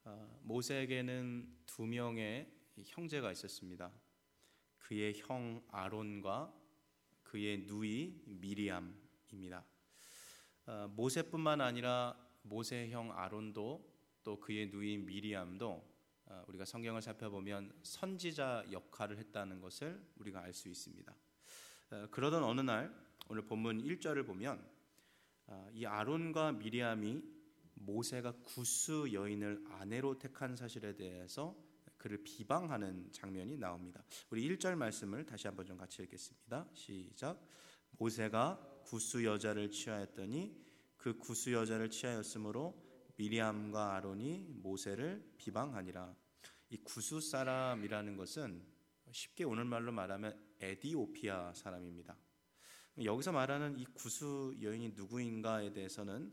모세에게는 두 명의 형제가 있었습니다. 그의 형 아론과 그의 누이 미리암입니다. 모세뿐만 아니라 모세의 형 아론도 또 그의 누이 미리암도 우리가 성경을 살펴보면 선지자 역할을 했다는 것을 우리가 알 수 있습니다. 그러던 어느 날 오늘 본문 1절을 보면 이 아론과 미리암이 모세가 구스 여인을 아내로 택한 사실에 대해서 그를 비방하는 장면이 나옵니다. 우리 1절 말씀을 다시 한번 좀 같이 읽겠습니다. 시작. 모세가 구스 여자를 취하였더니 그 구스 여자를 취하였으므로 미리암과 아론이 모세를 비방하니라. 이 구스 사람이라는 것은 쉽게 오늘말로 말하면 에디오피아 사람입니다. 여기서 말하는 이 구스 여인이 누구인가에 대해서는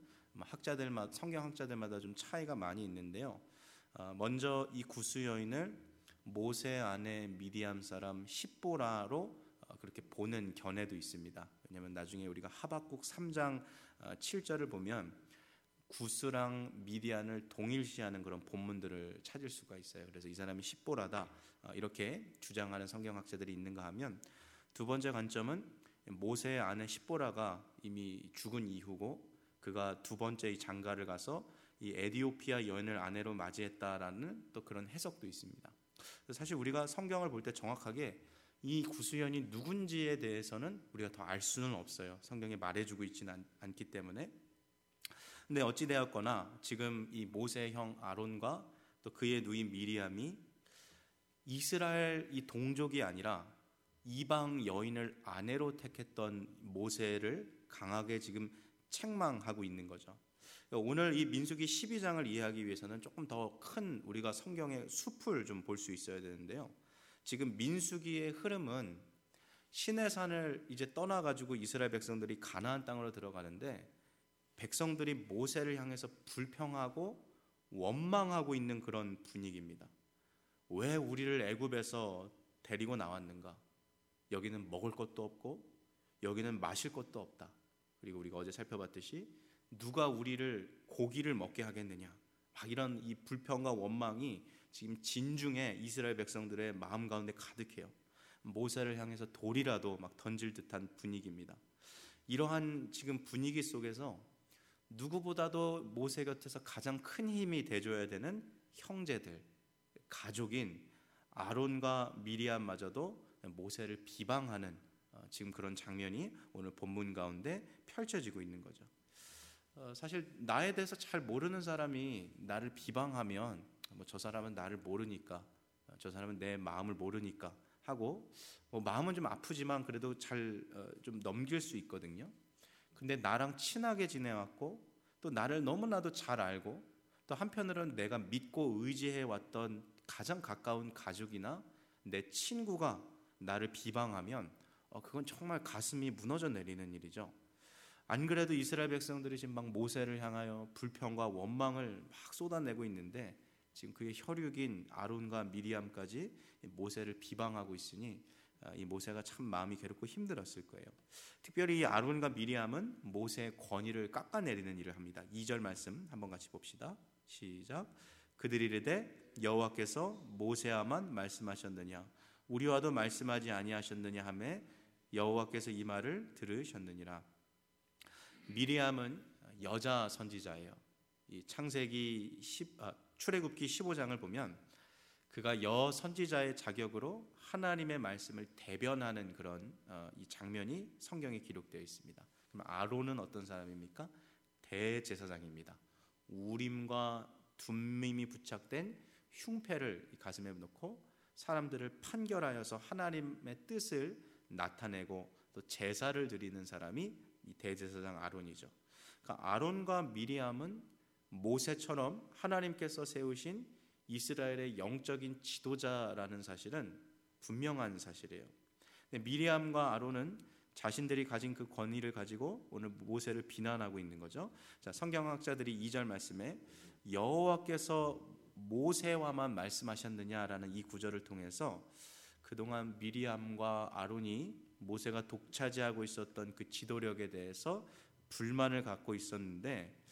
성경학자들마다 좀 차이가 많이 있는데요. 먼저 이 구스 여인을 모세 아내 미디암 사람 십보라로 그렇게 보는 견해도 있습니다. 왜냐하면 나중에 우리가 하박국 3장 7절을 보면 구스랑 미디안을 동일시하는 그런 본문들을 찾을 수가 있어요. 그래서 이 사람이 십보라다 이렇게 주장하는 성경학자들이 있는가 하면, 두 번째 관점은 모세의 아내 십보라가 이미 죽은 이후고 그가 두 번째 이 장가를 가서 이 에디오피아 여인을 아내로 맞이했다라는 또 그런 해석도 있습니다. 사실 우리가 성경을 볼 때 정확하게 이 구스연이 누군지에 대해서는 우리가 더 알 수는 없어요. 성경에 말해주고 있지는 않기 때문에. 근데 어찌되었거나 지금 이 모세의 형 아론과 또 그의 누이 미리암이 이스라엘 이 동족이 아니라 이방 여인을 아내로 택했던 모세를 강하게 지금 책망하고 있는 거죠. 오늘 이 민수기 12장을 이해하기 위해서는 조금 더 큰 우리가 성경의 숲을 좀 볼 수 있어야 되는데요. 지금 민수기의 흐름은 시내산을 이제 떠나가지고 이스라엘 백성들이 가나안 땅으로 들어가는데 백성들이 모세를 향해서 불평하고 원망하고 있는 그런 분위기입니다. 왜 우리를 애굽에서 데리고 나왔는가? 여기는 먹을 것도 없고 여기는 마실 것도 없다. 그리고 우리가 어제 살펴봤듯이 누가 우리를 고기를 먹게 하겠느냐? 막 이런 이 불평과 원망이 지금 진중에 이스라엘 백성들의 마음 가운데 가득해요. 모세를 향해서 돌이라도 막 던질 듯한 분위기입니다. 이러한 지금 분위기 속에서 누구보다도 모세 곁에서 가장 큰 힘이 돼줘야 되는 형제들, 가족인 아론과 미리암마저도 모세를 비방하는 지금 그런 장면이 오늘 본문 가운데 펼쳐지고 있는 거죠. 사실 나에 대해서 잘 모르는 사람이 나를 비방하면 저 사람은 나를 모르니까, 저 사람은 내 마음을 모르니까 하고 마음은 좀 아프지만 그래도 잘 좀 넘길 수 있거든요. 근데 나랑 친하게 지내왔고 또 나를 너무나도 잘 알고 또 한편으로는 내가 믿고 의지해왔던 가장 가까운 가족이나 내 친구가 나를 비방하면 그건 정말 가슴이 무너져 내리는 일이죠. 안 그래도 이스라엘 백성들이 지금 막 모세를 향하여 불평과 원망을 막 쏟아내고 있는데 지금 그의 혈육인 아론과 미리암까지 모세를 비방하고 있으니 이 모세가 참 마음이 괴롭고 힘들었을 거예요. 특별히 이 아론과 미리암은 모세의 권위를 깎아내리는 일을 합니다. 2절 말씀 한번 같이 봅시다. 시작. 그들이 이르되 여호와께서 모세와만 말씀하셨느냐 우리와도 말씀하지 아니하셨느냐 하매 여호와께서 이 말을 들으셨느니라. 미리암은 여자 선지자예요. 이 출애굽기 15장을 보면 그가 여 선지자의 자격으로 하나님의 말씀을 대변하는 그런 이 장면이 성경에 기록되어 있습니다. 그럼 아론은 어떤 사람입니까? 대제사장입니다. 우림과 둠밈이 부착된 흉패를 가슴에 놓고 사람들을 판결하여서 하나님의 뜻을 나타내고 또 제사를 드리는 사람이 이 대제사장 아론이죠. 그러니까 아론과 미리암은 모세처럼 하나님께서 세우신 이스라엘의 영적인 지도자라는 사실은 분명한 사실이에요. 근데 미리암과 아론은 자신들이 가진 그 권위를 가지고 오늘 모세를 비난하고 있는 거죠. 자, 성경학자들이 2절 말씀에 여호와께서 모세와만 말씀하셨느냐라는 이 구절을 통해서 그동안 미리암과 아론이 모세가 독차지하고 있었던 그 지도력에 대해서 불만을 갖고 있었는데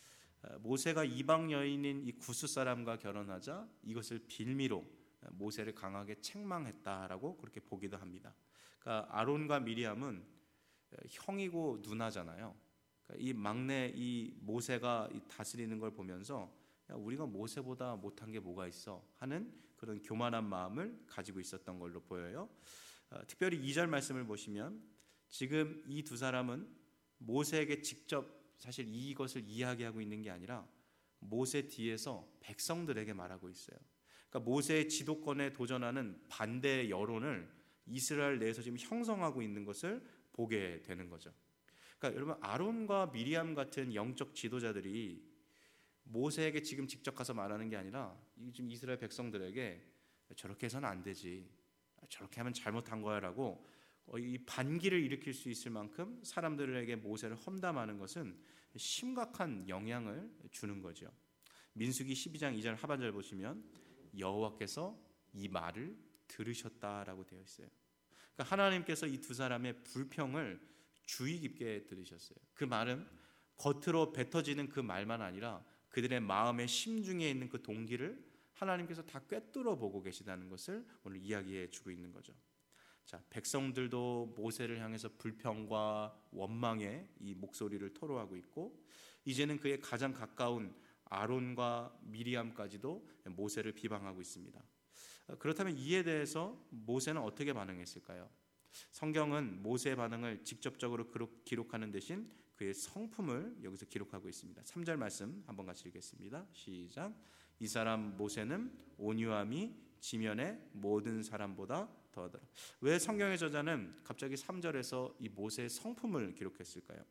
모세가 이방 여인인 이 구스 사람과 결혼하자 이것을 빌미로 모세를 강하게 책망했다라고 그렇게 보기도 합니다. 그러니까 아론과 미리암은 형이고 누나잖아요. 그러니까 이 막내 이 모세가 다스리는 걸 보면서 야, 우리가 모세보다 못한 게 뭐가 있어 하는 그런 교만한 마음을 가지고 있었던 걸로 보여요. 특별히 2절 말씀을 보시면 지금 이 두 사람은 모세에게 직접 사실 이것을 이야기하고 있는 게 아니라 모세 뒤에서 백성들에게 말하고 있어요. 그러니까 모세의 지도권에 도전하는 반대 여론을 이스라엘 내에서 지금 형성하고 있는 것을 보게 되는 거죠. 그러니까 여러분 아론과 미리암 같은 영적 지도자들이 모세에게 지금 직접 가서 말하는 게 아니라 지금 이스라엘 백성들에게 저렇게 해서는 안 되지, 저렇게 하면 잘못한 거야라고 이 반기를 일으킬 수 있을 만큼 사람들에게 모세를 험담하는 것은 심각한 영향을 주는 거죠. 민수기 12장 2절 하반절 보시면 여호와께서 이 말을 들으셨다라고 되어 있어요. 그러니까 하나님께서 이 두 사람의 불평을 주의 깊게 들으셨어요. 그 말은 겉으로 뱉어지는 그 말만 아니라 그들의 마음의 심중에 있는 그 동기를 하나님께서 다 꿰뚫어 보고 계시다는 것을 오늘 이야기해 주고 있는 거죠. 자, 백성들도 모세를 향해서 불평과 원망의 이 목소리를 토로하고 있고 이제는 그의 가장 가까운 아론과 미리암까지도 모세를 비방하고 있습니다. 그렇다면 이에 대해서 모세는 어떻게 반응했을까요? 성경은 모세의 반응을 직접적으로 기록하는 대신 그의 성품을 여기서 기록하고 있습니다. 3절 말씀 한번 같이 읽겠습니다. 시작. 이 사람 모세는 온유함이 지면의 모든 사람보다 더하더라. 왜 성경의 저자는 갑자기 3절에서 이 모세의 성품을 기록했을까요?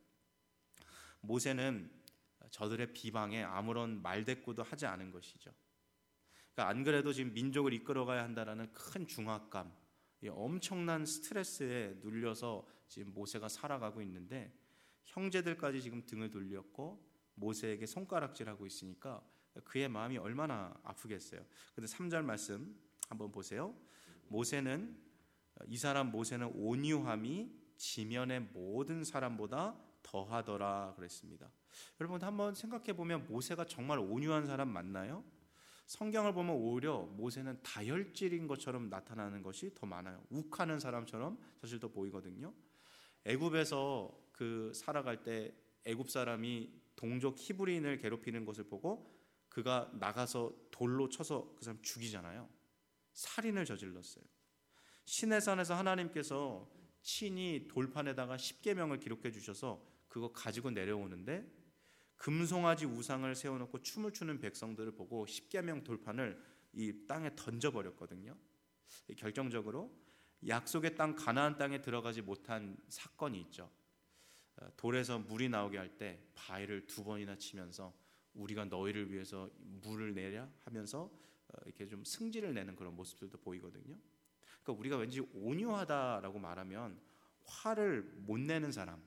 모세는 저들의 비방에 아무런 말대꾸도 하지 않은 것이죠. 그러니까 안 그래도 지금 민족을 이끌어가야 한다는 큰 중압감, 엄청난 스트레스에 눌려서 지금 모세가 살아가고 있는데 형제들까지 지금 등을 돌렸고 모세에게 손가락질하고 있으니까 그의 마음이 얼마나 아프겠어요. 근데 3절 말씀 한번 보세요. 이 사람 모세는 온유함이 지면의 모든 사람보다 더하더라 그랬습니다. 여러분 한번 생각해 보면 모세가 정말 온유한 사람 맞나요? 성경을 보면 오히려 모세는 다혈질인 것처럼 나타나는 것이 더 많아요. 욱하는 사람처럼 사실 더 보이거든요. 애굽에서 살아갈 때 애굽 사람이 동족 히브리인을 괴롭히는 것을 보고 그가 나가서 돌로 쳐서 그 사람 죽이잖아요. 살인을 저질렀어요. 시내산에서 하나님께서 친히 돌판에다가 십계명을 기록해 주셔서 그거 가지고 내려오는데 금송아지 우상을 세워놓고 춤을 추는 백성들을 보고 십계명 돌판을 이 땅에 던져버렸거든요. 결정적으로 약속의 땅 가나안 땅에 들어가지 못한 사건이 있죠. 돌에서 물이 나오게 할 때 바위를 2번이나 치면서 우리가 너희를 위해서 물을 내랴 하면서 이렇게 좀 승질을 내는 그런 모습들도 보이거든요. 그러니까 우리가 왠지 온유하다라고 말하면 화를 못 내는 사람,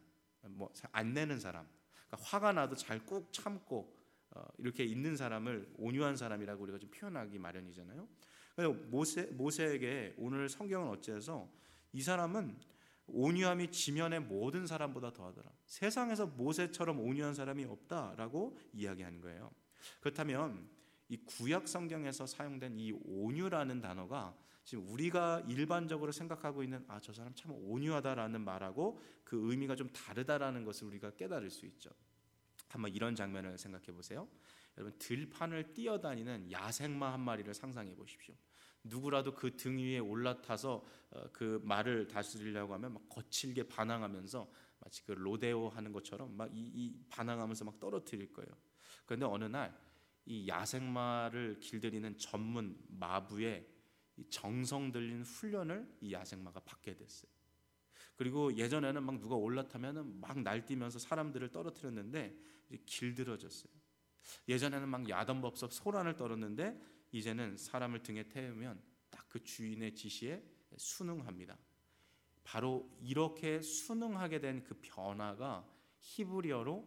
안 내는 사람, 그러니까 화가 나도 잘 꾹 참고 이렇게 있는 사람을 온유한 사람이라고 우리가 좀 표현하기 마련이잖아요. 그래서 모세에게 오늘 성경은 어째서 이 사람은 온유함이 지면의 모든 사람보다 더하더라. 세상에서 모세처럼 온유한 사람이 없다라고 이야기하는 거예요. 그렇다면 이 구약 성경에서 사용된 이 온유라는 단어가 지금 우리가 일반적으로 생각하고 있는 저 사람 참 온유하다라는 말하고 그 의미가 좀 다르다라는 것을 우리가 깨달을 수 있죠. 한번 이런 장면을 생각해 보세요. 여러분 들판을 뛰어다니는 야생마 한 마리를 상상해 보십시오. 누구라도 그 등 위에 올라타서 그 말을 다스리려고 하면 막 거칠게 반항하면서 마치 그 로데오 하는 것처럼 막 이 반항하면서 막 떨어뜨릴 거예요. 그런데 어느 날 이 야생마를 길들이는 전문 마부의 이 정성 들린 훈련을 이 야생마가 받게 됐어요. 그리고 예전에는 막 누가 올라타면은 막 날뛰면서 사람들을 떨어뜨렸는데 이제 길들어졌어요. 예전에는 막 야단법석 소란을 떨었는데 이제는 사람을 등에 태우면 딱 그 주인의 지시에 순응합니다. 바로 이렇게 순응하게 된 그 변화가 히브리어로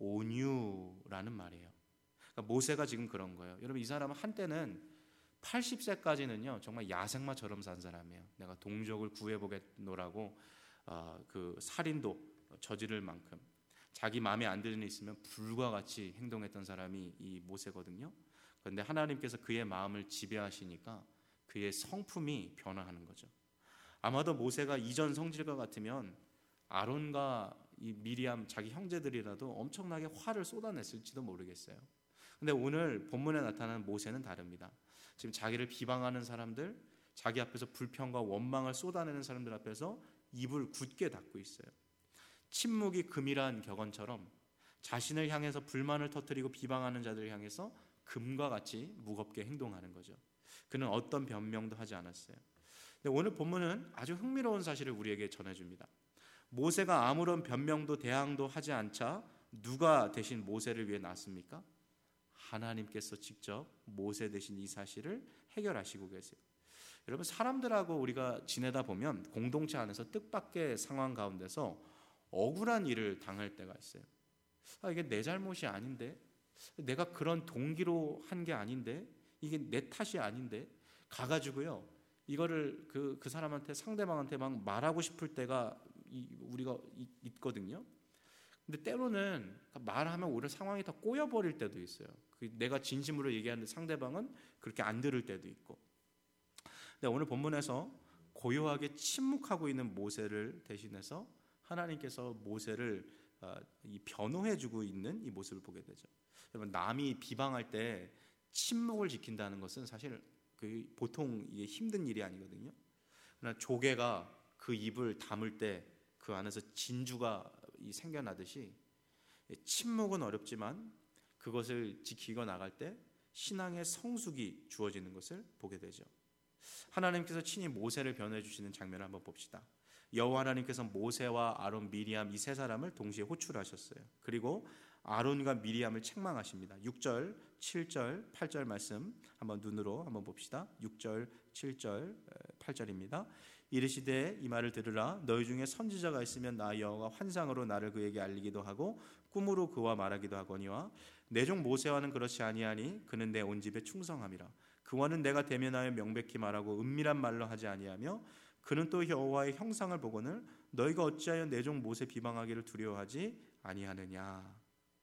온유라는 말이에요. 그러니까 모세가 지금 그런 거예요. 여러분 이 사람은 한때는 80세까지는요 정말 야생마처럼 산 사람이에요. 내가 동족을 구해보겠노라고 그 살인도 저지를 만큼. 자기 마음에 안 드는 일 있으면 불과 같이 행동했던 사람이 이 모세거든요. 그런데 하나님께서 그의 마음을 지배하시니까 그의 성품이 변화하는 거죠. 아마도 모세가 이전 성질과 같으면 아론과 이 미리암 자기 형제들이라도 엄청나게 화를 쏟아냈을지도 모르겠어요. 근데 오늘 본문에 나타나는 모세는 다릅니다. 지금 자기를 비방하는 사람들, 자기 앞에서 불평과 원망을 쏟아내는 사람들 앞에서 입을 굳게 닫고 있어요. 침묵이 금이란 격언처럼 자신을 향해서 불만을 터뜨리고 비방하는 자들을 향해서 금과 같이 무겁게 행동하는 거죠. 그는 어떤 변명도 하지 않았어요. 근데 오늘 본문은 아주 흥미로운 사실을 우리에게 전해줍니다. 모세가 아무런 변명도 대항도 하지 않자 누가 대신 모세를 위해 났습니까? 하나님께서 직접 모세 대신 이 사실을 해결하시고 계세요. 여러분, 사람들하고 우리가 지내다 보면 공동체 안에서 뜻밖의 상황 가운데서 억울한 일을 당할 때가 있어요. 이게 내 잘못이 아닌데, 내가 그런 동기로 한 게 아닌데, 이게 내 탓이 아닌데 가가지고요 이거를 그 사람한테, 상대방한테 막 말하고 싶을 때가 우리가 있거든요. 근데 때로는 말하면 오히려 상황이 더 꼬여버릴 때도 있어요. 내가 진심으로 얘기하는데 상대방은 그렇게 안 들을 때도 있고. 근데 오늘 본문에서 고요하게 침묵하고 있는 모세를 대신해서 하나님께서 모세를 변호해주고 있는 이 모습을 보게 되죠. 여러분, 남이 비방할 때 침묵을 지킨다는 것은 사실 보통 이게 힘든 일이 아니거든요. 그러나 조개가 그 입을 다물 때 그 안에서 진주가 생겨나듯이 침묵은 어렵지만 그것을 지키고 나갈 때 신앙의 성숙이 주어지는 것을 보게 되죠. 하나님께서 친히 모세를 변호해 주시는 장면을 한번 봅시다. 여호와 하나님께서 모세와 아론, 미리암 이 세 사람을 동시에 호출하셨어요. 그리고 아론과 미리암을 책망하십니다. 6절, 7절, 8절 말씀 한번 눈으로 한번 봅시다. 6절, 7절, 8절입니다. 이르시되 이 말을 들으라. 너희 중에 선지자가 있으면 나 여호와가 환상으로 나를 그에게 알리기도 하고 꿈으로 그와 말하기도 하거니와 내 종 모세와는 그렇지 아니하니 그는 내 온 집에 충성함이라. 그와는 내가 대면하여 명백히 말하고 은밀한 말로 하지 아니하며 그는 또 여호와의 형상을 보거늘 너희가 어찌하여 내 종 모세 비방하기를 두려워하지 아니하느냐.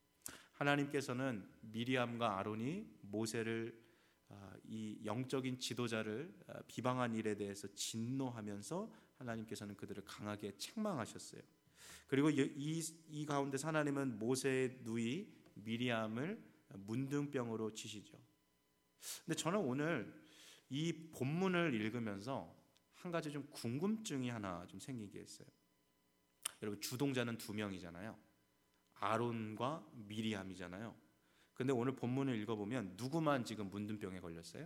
하나님께서는 미리암과 아론이 모세를 이 영적인 지도자를 비방한 일에 대해서 진노하면서 하나님께서는 그들을 강하게 책망하셨어요. 그리고 이 가운데 하나님은 모세의 누이 미리암을 문둥병으로 치시죠. 근데 저는 오늘 이 본문을 읽으면서 한 가지 좀 궁금증이 하나 좀 생기게 했어요. 여러분, 주동자는 두 명이잖아요. 아론과 미리암이잖아요. 근데 오늘 본문을 읽어보면 누구만 지금 문둥병에 걸렸어요?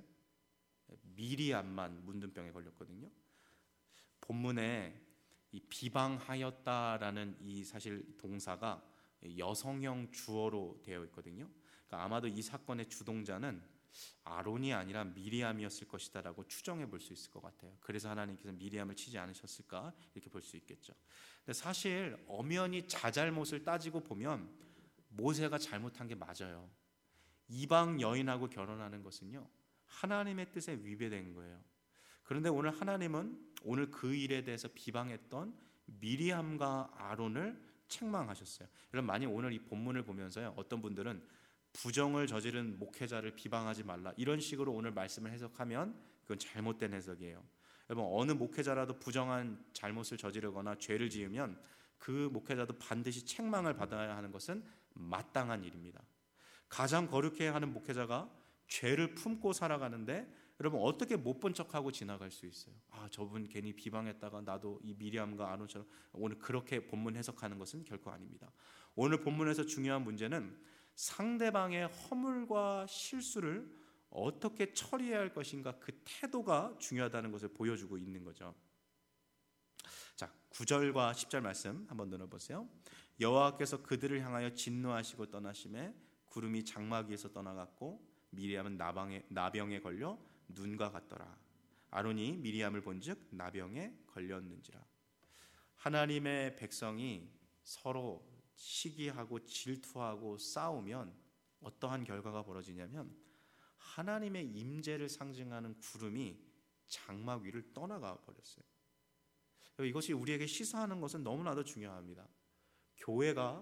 미리암만 문둥병에 걸렸거든요. 본문에 이 비방하였다라는 이 사실 동사가 여성형 주어로 되어 있거든요. 그러니까 아마도 이 사건의 주동자는 아론이 아니라 미리암이었을 것이다라고 추정해 볼 수 있을 것 같아요. 그래서 하나님께서 미리암을 치지 않으셨을까 이렇게 볼 수 있겠죠. 근데 사실 엄연히 자잘못을 따지고 보면 모세가 잘못한 게 맞아요. 이방 여인하고 결혼하는 것은요 하나님의 뜻에 위배된 거예요. 그런데 오늘 하나님은 오늘 그 일에 대해서 비방했던 미리암과 아론을 책망하셨어요. 여러분, 만약 오늘 이 본문을 보면서요 어떤 분들은 부정을 저지른 목회자를 비방하지 말라 이런 식으로 오늘 말씀을 해석하면 그건 잘못된 해석이에요. 여러분, 어느 목회자라도 부정한 잘못을 저지르거나 죄를 지으면 그 목회자도 반드시 책망을 받아야 하는 것은 마땅한 일입니다. 가장 거룩해야 하는 목회자가 죄를 품고 살아가는데 여러분 어떻게 못 본 척하고 지나갈 수 있어요? 저분 괜히 비방했다가 나도 이 미리암과 아론처럼 오늘 그렇게 본문 해석하는 것은 결코 아닙니다. 오늘 본문에서 중요한 문제는 상대방의 허물과 실수를 어떻게 처리해야 할 것인가 그 태도가 중요하다는 것을 보여주고 있는 거죠. 자, 9절과 10절 말씀 한번 들어보세요. 여호와께서 그들을 향하여 진노하시고 떠나심에 구름이 장막 위에서 떠나갔고 미리암은 나병에 걸려 눈과 같더라. 아론이 미리암을 본즉 나병에 걸렸는지라. 하나님의 백성이 서로 시기하고 질투하고 싸우면 어떠한 결과가 벌어지냐면 하나님의 임재를 상징하는 구름이 장막 위를 떠나가 버렸어요. 이것이 우리에게 시사하는 것은 너무나도 중요합니다. 교회가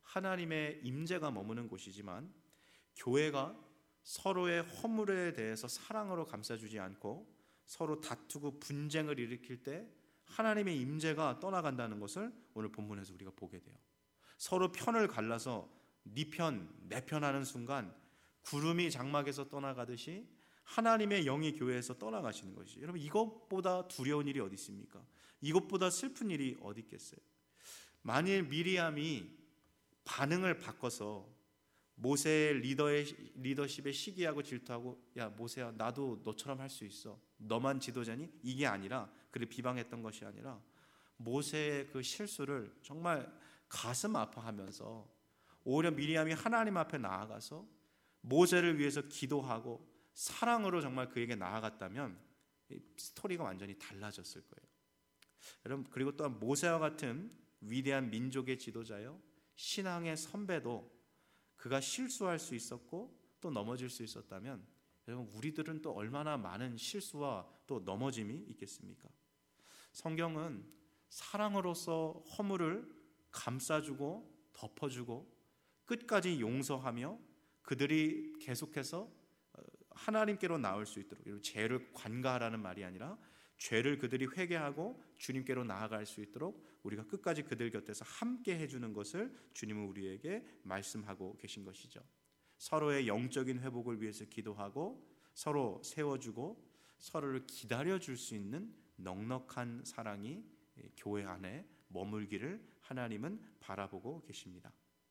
하나님의 임재가 머무는 곳이지만 교회가 서로의 허물에 대해서 사랑으로 감싸주지 않고 서로 다투고 분쟁을 일으킬 때 하나님의 임재가 떠나간다는 것을 오늘 본문에서 우리가 보게 돼요. 서로 편을 갈라서 네 편, 내 편 하는 순간 구름이 장막에서 떠나가듯이 하나님의 영이 교회에서 떠나가시는 것이죠. 여러분, 이것보다 두려운 일이 어디 있습니까? 이것보다 슬픈 일이 어디 있겠어요? 만일 미리암이 반응을 바꿔서 모세의 리더십에 시기하고 질투하고, 야 모세야, 나도 너처럼 할 수 있어, 너만 지도자니? 이게 아니라, 그를 비방했던 것이 아니라 모세의 그 실수를 정말 가슴 아파하면서 오히려 미리암이 하나님 앞에 나아가서 모세를 위해서 기도하고 사랑으로 정말 그에게 나아갔다면 스토리가 완전히 달라졌을 거예요. 여러분, 그리고 또한 모세와 같은 위대한 민족의 지도자요, 신앙의 선배도 그가 실수할 수 있었고 또 넘어질 수 있었다면, 여러분, 우리들은 또 얼마나 많은 실수와 또 넘어짐이 있겠습니까? 성경은 사랑으로서 허물을 감싸주고 덮어주고 끝까지 용서하며 그들이 계속해서 하나님께로 나올 수 있도록, 죄를 관가하라는 말이 아니라 죄를 그들이 회개하고 주님께로 나아갈 수 있도록 우리가 끝까지 그들 곁에서 함께 해주는 것을 주님은 우리에게 말씀하고 계신 것이죠. 서로의 영적인 회복을 위해서 기도하고 서로 세워주고 서로를 기다려줄 수 있는 넉넉한 사랑이 교회 안에 머물기를 하나님은 바라보고 계십니다.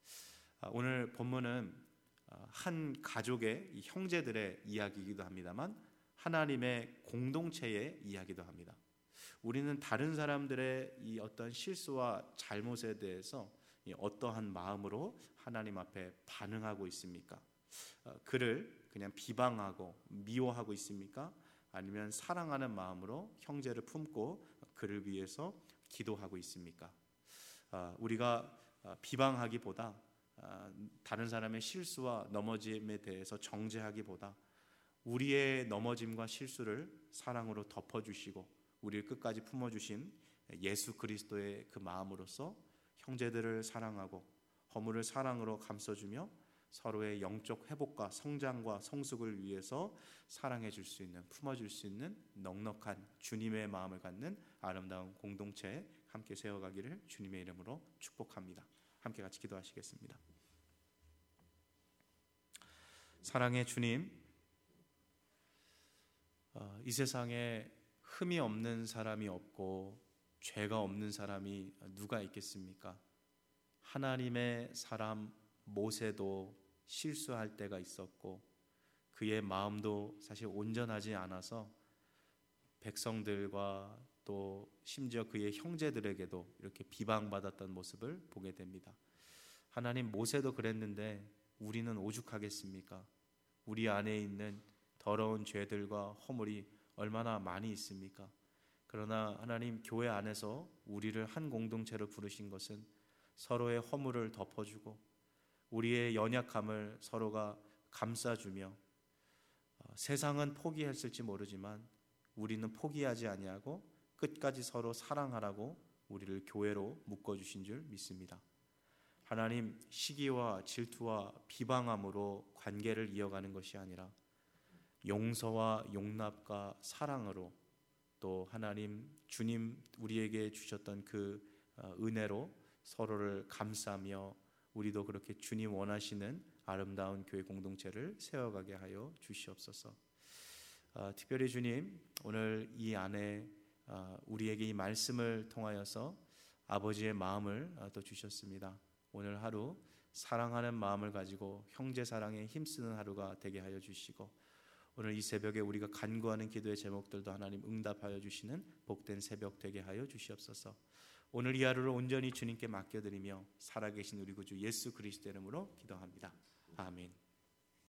오늘 본문은 한 가족의 형제들의 이야기이기도 합니다만 하나님의 공동체의 이야기도 합니다. 우리는 다른 사람들의 이 어떤 실수와 잘못에 대해서 어떠한 마음으로 하나님 앞에 반응하고 있습니까? 그를 그냥 비방하고 미워하고 있습니까? 아니면 사랑하는 마음으로 형제를 품고 그를 위해서 기도하고 있습니까? 우리가 비방하기보다 다른 사람의 실수와 넘어짐에 대해서 정죄하기보다 우리의 넘어짐과 실수를 사랑으로 덮어주시고 우리를 끝까지 품어주신 예수 그리스도의 그 마음으로서 형제들을 사랑하고 허물을 사랑으로 감싸주며 서로의 영적 회복과 성장과 성숙을 위해서 사랑해 줄 수 있는, 품어줄 수 있는 넉넉한 주님의 마음을 갖는 아름다운 공동체 함께 세워가기를 주님의 이름으로 축복합니다. 함께 같이 기도하시겠습니다. 사랑의 주님, 이 세상에 흠이 없는 사람이 없고 죄가 없는 사람이 누가 있겠습니까? 하나님의 사람 모세도 실수할 때가 있었고 그의 마음도 사실 온전하지 않아서 백성들과 또 심지어 그의 형제들에게도 이렇게 비방받았던 모습을 보게 됩니다. 하나님, 모세도 그랬는데 우리는 오죽하겠습니까? 우리 안에 있는 더러운 죄들과 허물이 얼마나 많이 있습니까? 그러나 하나님, 교회 안에서 우리를 한 공동체로 부르신 것은 서로의 허물을 덮어주고 우리의 연약함을 서로가 감싸주며 세상은 포기했을지 모르지만 우리는 포기하지 아니하고 끝까지 서로 사랑하라고 우리를 교회로 묶어주신 줄 믿습니다. 하나님, 시기와 질투와 비방함으로 관계를 이어가는 것이 아니라 용서와 용납과 사랑으로, 또 하나님 주님 우리에게 주셨던 그 은혜로 서로를 감싸며 우리도 그렇게 주님 원하시는 아름다운 교회 공동체를 세워가게 하여 주시옵소서. 특별히 주님, 오늘 이 안에 우리에게 이 말씀을 통하여서 아버지의 마음을 또 주셨습니다. 오늘 하루 사랑하는 마음을 가지고 형제 사랑에 힘쓰는 하루가 되게 하여 주시고, 오늘 이 새벽에 우리가 간구하는 기도의 제목들도 하나님 응답하여 주시는 복된 새벽 되게 하여 주시옵소서. 오늘 이 하루를 온전히 주님께 맡겨드리며 살아계신 우리 구주 예수 그리스도의 이름으로 기도합니다. 아멘.